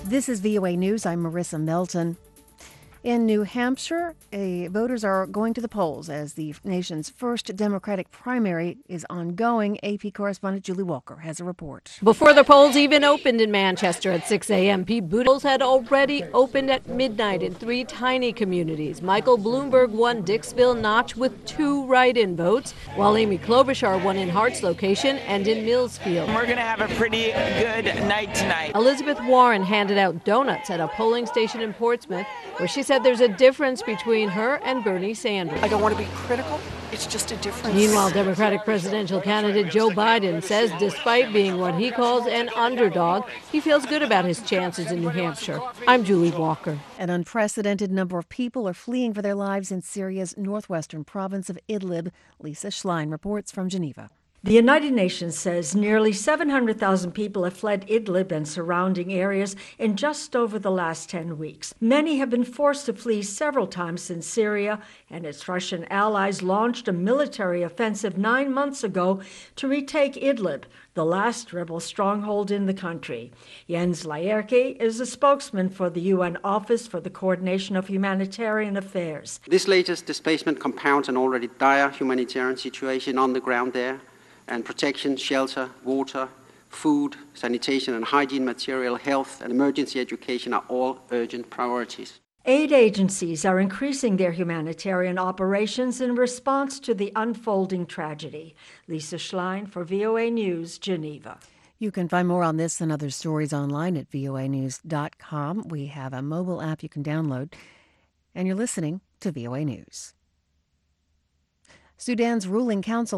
This is VOA News. I'm Marissa Melton. In New Hampshire, voters are going to the polls as the nation's first Democratic primary is ongoing. AP correspondent Julie Walker has a report. Before the polls even opened in Manchester at 6 a.m., Pete Buttigieg had already opened at midnight in 3 tiny communities. Michael Bloomberg won Dixville Notch with 2 write-in votes, while Amy Klobuchar won in Hart's location and in Millsfield. We're going to have a pretty good night tonight. Elizabeth Warren handed out donuts at a polling station in Portsmouth, where she said there's a difference between her and Bernie Sanders. I don't want to be critical. It's just a difference. Meanwhile, Democratic presidential candidate Joe Biden says despite being what he calls an underdog, he feels good about his chances in New Hampshire. I'm Julie Walker. An unprecedented number of people are fleeing for their lives in Syria's northwestern province of Idlib. Lisa Schlein reports from Geneva. The United Nations says nearly 700,000 people have fled Idlib and surrounding areas in just over the last 10 weeks. Many have been forced to flee several times since Syria and its Russian allies launched a military offensive 9 months ago to retake Idlib, the last rebel stronghold in the country. Jens Laerke is a spokesman for the UN Office for the Coordination of Humanitarian Affairs. This latest displacement compounds an already dire humanitarian situation on the ground there. And protection, shelter, water, food, sanitation and hygiene material, health and emergency education are all urgent priorities. Aid agencies are increasing their humanitarian operations in response to the unfolding tragedy. Lisa Schlein for VOA News, Geneva. You can find more on this and other stories online at voanews.com. We have a mobile app you can download. And you're listening to VOA News. Sudan's ruling council